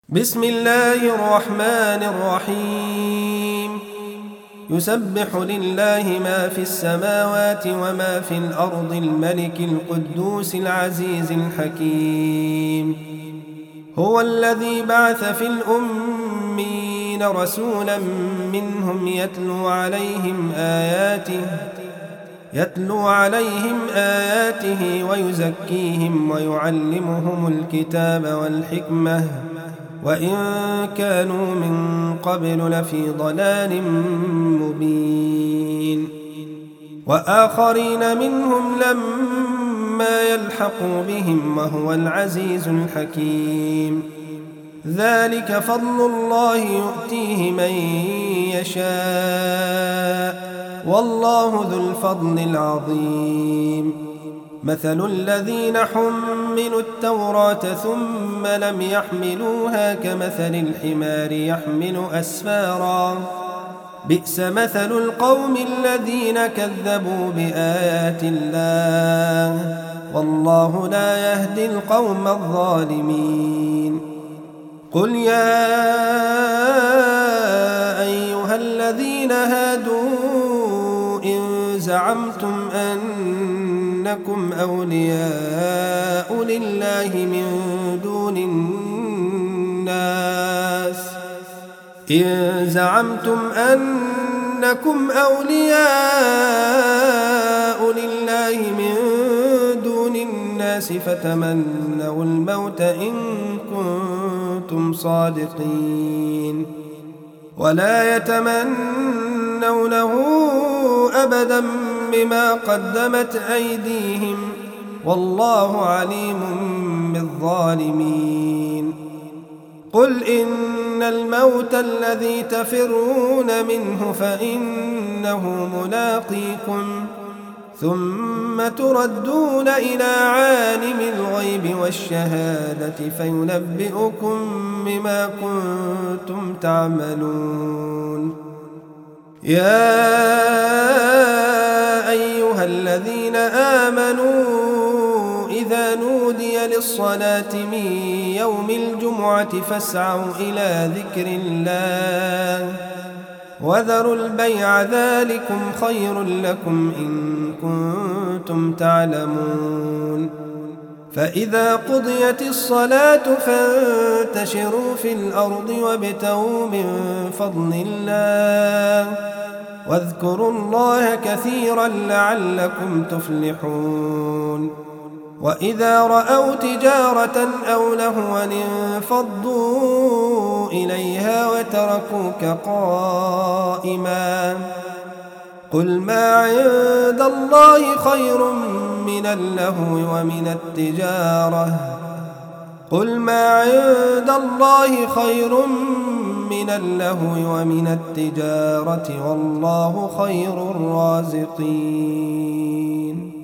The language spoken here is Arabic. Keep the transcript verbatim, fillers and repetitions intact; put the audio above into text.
بسم الله الرحمن الرحيم يسبح لله ما في السماوات وما في الأرض الملك القدوس العزيز الحكيم هو الذي بعث في الأمين رسولا منهم يتلو عليهم آياته يتلو عليهم آياته ويزكيهم ويعلمهم الكتاب والحكمة وإن كانوا من قبل لفي ضلال مبين وآخرين منهم لما يلحقوا بهم وهو العزيز الحكيم ذلك فضل الله يؤتيه من يشاء والله ذو الفضل العظيم مثل الذين حملوا التوراة ثم لم يحملوها كمثل الحمار يحمل أسفارا بئس مثل القوم الذين كذبوا بآيات الله والله لا يهدي القوم الظالمين قل يا أيها الذين هادوا إن زعمتم أنكم أولياء لله من دون الناس إن زعمتم أنكم أولياء لله من دون الناس فتمنوا الموت إن كنتم صادقين ولا يتمنونه أبدا بما قدمت أيديهم والله عليم بالظالمين قل إن الموت الذي تفرون منه فإنه ملاقيكم ثم تردون إلى عالم الغيب والشهادة فينبئكم بما كنتم تعملون يا أيها الذين آمنوا إذا نودي للصلاة من يوم الجمعة فاسعوا إلى ذكر الله وذروا البيع ذلكم خير لكم إن كنتم تعلمون فإذا قضيت الصلاة فانتشروا في الأرض وابتغوا من فضل الله واذكروا الله كثيرا لعلكم تفلحون وإذا رأوا تجارة أو لهوا انفضوا إليها وتركوك قائما قل ما عند الله خير من اللهو ومن التجارة قل ما عند الله خير من اللهو ومن التجارة والله خير الرازقين